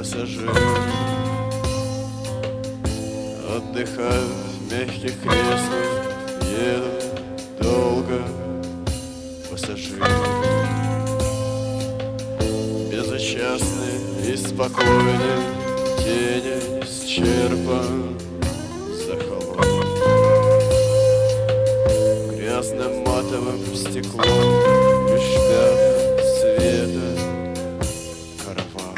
пассажиры отдыхают в мягких креслах, едут долго пассажиры, безучастны и спокойны, тени исчерпан за холмом, грязным матовым стеклом лишь пятна света караван.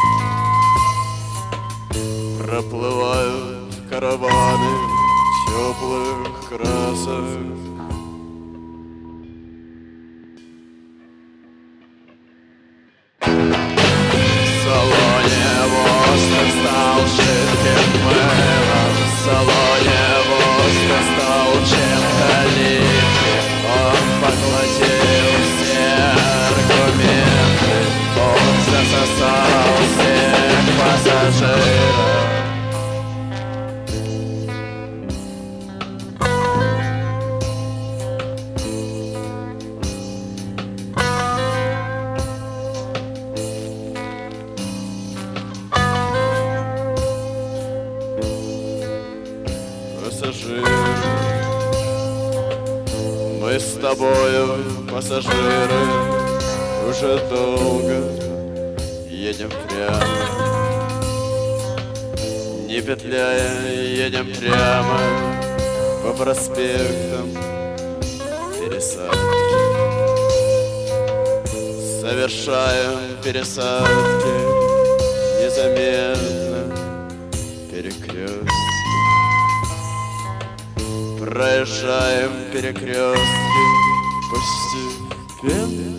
Проплывают караваны теплых красок. В салоне воздух стал жидким мылом, в салоне воздух стал чем-то липким. Он поглотил все аргументы, он засосал всех пассажиров. Пассажиры, мы с тобою, пассажиры, уже долго едем прямо, не петляя, едем прямо по проспектам пересадки, совершаем пересадки незаметно, перекрестки. Проезжаем перекрестки постепенно.